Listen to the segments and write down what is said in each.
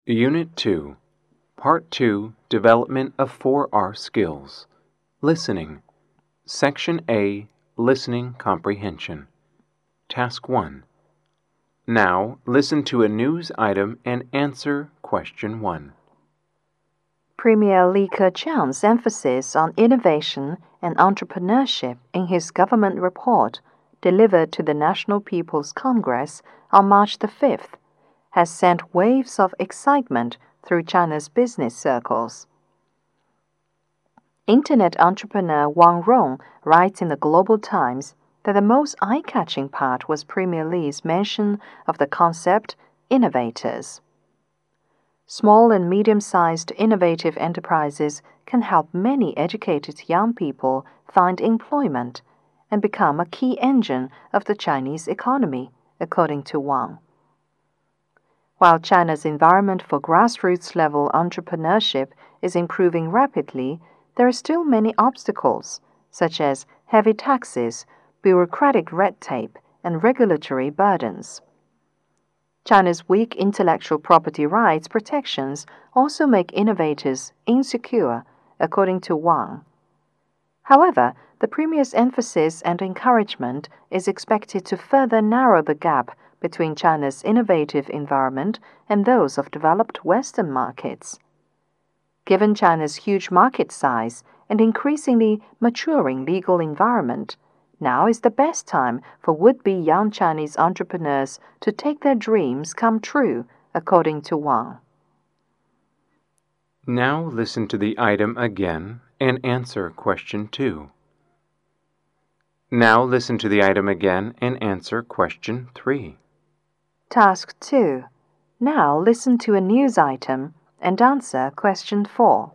Unit 2, Part 2, Development of 4R Skills. Listening. Section A, Listening Comprehension. Task 1. Now, listen to a news item and answer question 1. Premier Li Keqiang's emphasis on innovation and entrepreneurship in his government report, delivered to the National People's Congress on March the 5th, has sent waves of excitement through China's business circles. Internet entrepreneur Wang Rong writes in the Global Times that the most eye-catching part was Premier Li's mention of the concept innovators. Small and medium-sized innovative enterprises can help many educated young people find employment and become a key engine of the Chinese economy, according to Wang. While China's environment for grassroots-level entrepreneurship is improving rapidly, there are still many obstacles, such as heavy taxes, bureaucratic red tape, and regulatory burdens. China's weak intellectual property rights protections also make innovators insecure, according to Wang. However, the Premier's emphasis and encouragement is expected to further narrow the gap between China's innovative environment and those of developed Western markets. Given China's huge market size and increasingly maturing legal environment, now is the best time for would-be young Chinese entrepreneurs to take their dreams come true, according to Wang. Now listen to the item again and answer question 2. Now listen to the item again and answer question 3. Task 2. Now listen to a news item and answer question 4.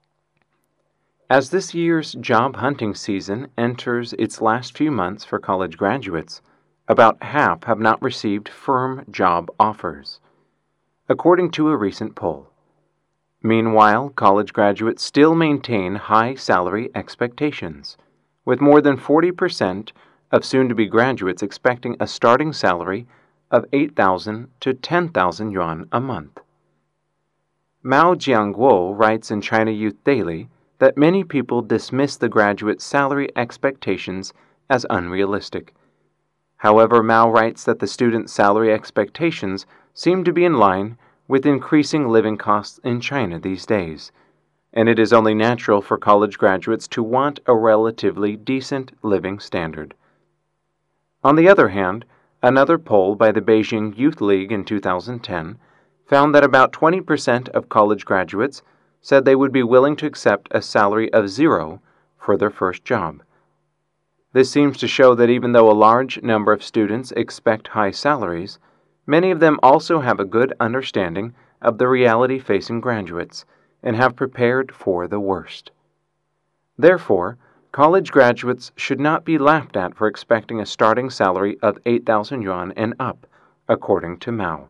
As this year's job hunting season enters its last few months for college graduates, about half have not received firm job offers, according to a recent poll. Meanwhile, college graduates still maintain high salary expectations, with more than 40% of soon-to-be graduates expecting a starting salary of 8,000 to 10,000 yuan a month. Mao Jianguo writes in China Youth Daily that many people dismiss the graduate salary expectations as unrealistic. However, Mao writes that the student salary expectations seem to be in line with increasing living costs in China these days, and it is only natural for college graduates to want a relatively decent living standard. On the other hand, another poll by the Beijing Youth League in 2010 found that about 20% of college graduates said they would be willing to accept a salary of 0 for their first job. This seems to show that even though a large number of students expect high salaries, many of them also have a good understanding of the reality facing graduates and have prepared for the worst. Therefore, college graduates should not be laughed at for expecting a starting salary of 8,000 yuan and up, according to Mao.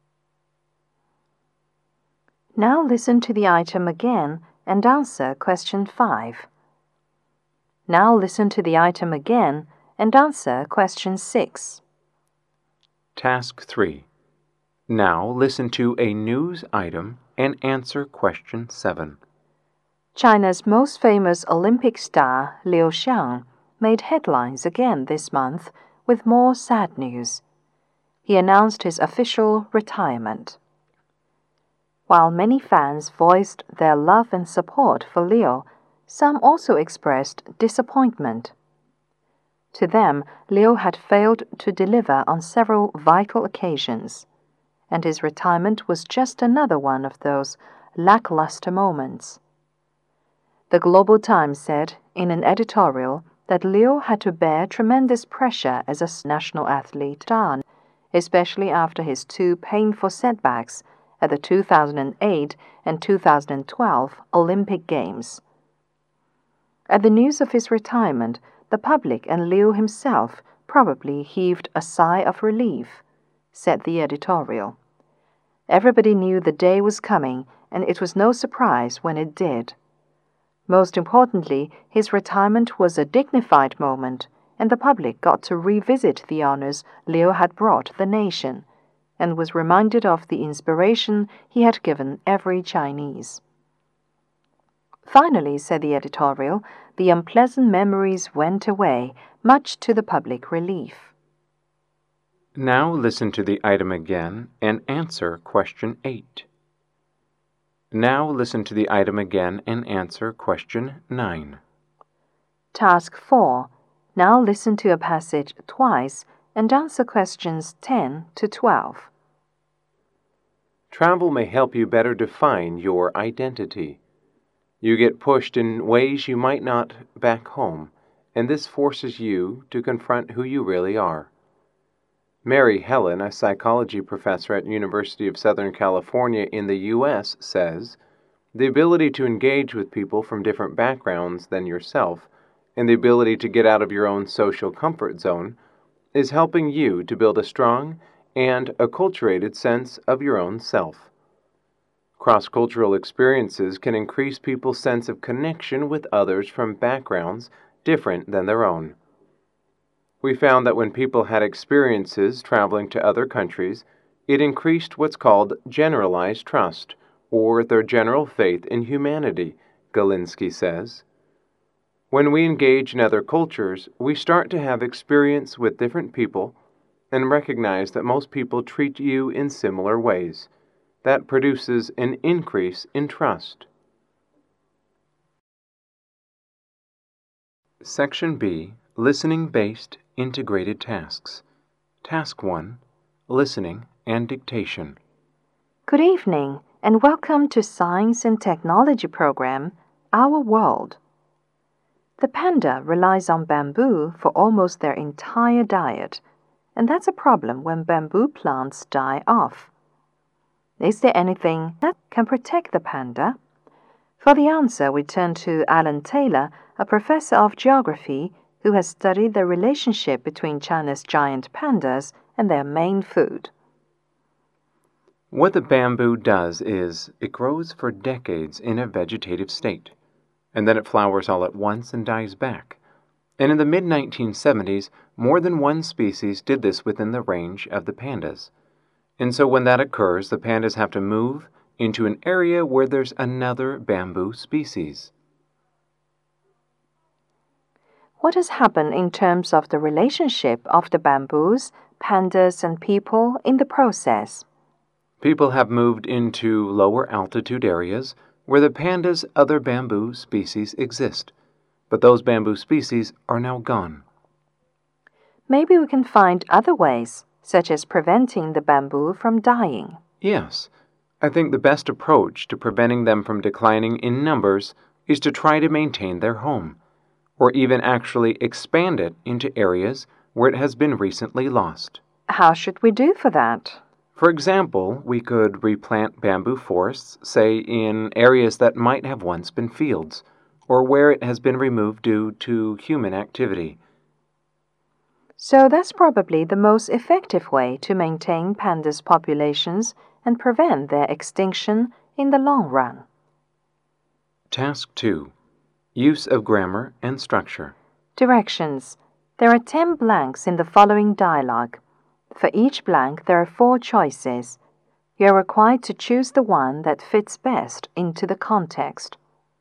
Now listen to the item again and answer question 5. Now listen to the item again and answer question 6. Task 3. Now listen to a news item and answer question 7. China's most famous Olympic star, Liu Xiang, made headlines again this month with more sad news. He announced his official retirement. While many fans voiced their love and support for Liu, some also expressed disappointment. To them, Liu had failed to deliver on several vital occasions, and his retirement was just another one of those lackluster moments. The Global Times said in an editorial that Liu had to bear tremendous pressure as a national athlete, especially after his 2 painful setbacks at the 2008 and 2012 Olympic Games. At the news of his retirement, the public and Liu himself probably heaved a sigh of relief, said the editorial. Everybody knew the day was coming, and it was no surprise when it did. Most importantly, his retirement was a dignified moment, and the public got to revisit the honors Liu had brought the nation, and was reminded of the inspiration he had given every Chinese. Finally, said the editorial, the unpleasant memories went away, much to the public relief. Now listen to the item again and answer question 8. Now listen to the item again and answer question 9. Task 4. Now listen to a passage twice and answer questions 10 to 12. Travel may help you better define your identity. You get pushed in ways you might not back home, and this forces you to confront who you really are. Mary Helen, a psychology professor at University of Southern California in the U.S., says, the ability to engage with people from different backgrounds than yourself and the ability to get out of your own social comfort zone is helping you to build a strong and acculturated sense of your own self. Cross-cultural experiences can increase people's sense of connection with others from backgrounds different than their own. We found that when people had experiences traveling to other countries, it increased what's called generalized trust, or their general faith in humanity, Galinsky says. When we engage in other cultures, we start to have experience with different people and recognize that most people treat you in similar ways. That produces an increase in trust. Section B, Listening-Based Integrated Tasks. Task 1, Listening and Dictation. Good evening, and welcome to Science and Technology program, Our World. The panda relies on bamboo for almost their entire diet, and that's a problem when bamboo plants die off. Is there anything that can protect the panda? For the answer, we turn to Alan Taylor, a professor of geography who has studied the relationship between China's giant pandas and their main food. What the bamboo does is it grows for decades in a vegetative state, and then it flowers all at once and dies back. And in the mid-1970s, more than one species did this within the range of the pandas. And so when that occurs, the pandas have to move into an area where there's another bamboo species. What has happened in terms of the relationship of the bamboos, pandas, and people in the process? People have moved into lower altitude areas where the pandas' other bamboo species exist, but those bamboo species are now gone. Maybe we can find other ways, such as preventing the bamboo from dying. Yes, I think the best approach to preventing them from declining in numbers is to try to maintain their home, or even actually expand it into areas where it has been recently lost. How should we do for that? For example, we could replant bamboo forests, say in areas that might have once been fields, or where it has been removed due to human activity. So that's probably the most effective way to maintain pandas' populations and prevent their extinction in the long run. Task 2. Use of grammar and structure. Directions. There are 10 blanks in the following dialogue. For each blank, there are 4 choices. You are required to choose the one that fits best into the context.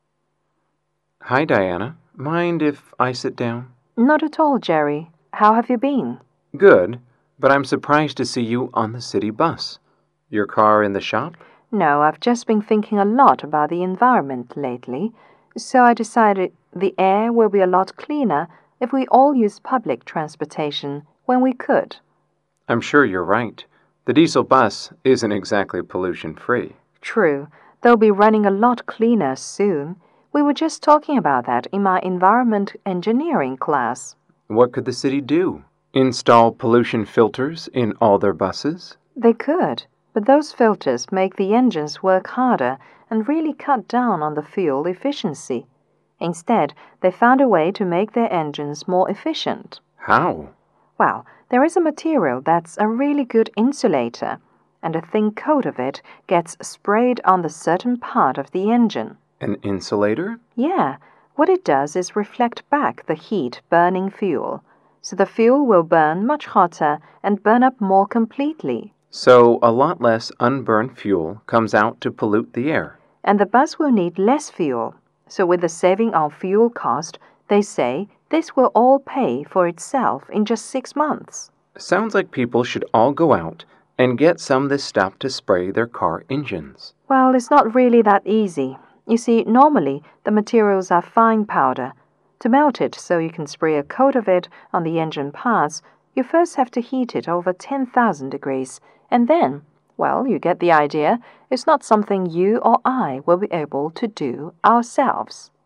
Hi, Diana. Mind if I sit down? Not at all, Jerry. How have you been? Good, but I'm surprised to see you on the city bus. Your car in the shop? No, I've just been thinking a lot about the environment lately, so I decided the air will be a lot cleaner if we all use public transportation when we could. I'm sure you're right. The diesel bus isn't exactly pollution-free. True. They'll be running a lot cleaner soon. We were just talking about that in my environment engineering class. What could the city do? Install pollution filters in all their buses? They could, but those filters make the engines work harder and really cut down on the fuel efficiency. Instead, they found a way to make their engines more efficient. How? Well, there is a material that's a really good insulator, and a thin coat of it gets sprayed on the certain part of the engine. An insulator? Yeah, what it does is reflect back the heat burning fuel, so the fuel will burn much hotter and burn up more completely. So a lot less unburned fuel comes out to pollute the air. And the bus will need less fuel. So with the saving on fuel cost, they say this will all pay for itself in just 6 months. Sounds like people should all go out and get some this stuff to spray their car engines. Well, it's not really that easy. You see, normally the materials are fine powder. To melt it so you can spray a coat of it on the engine parts, you first have to heat it over 10,000 degrees, and then, well, you get the idea, it's not something you or I will be able to do ourselves.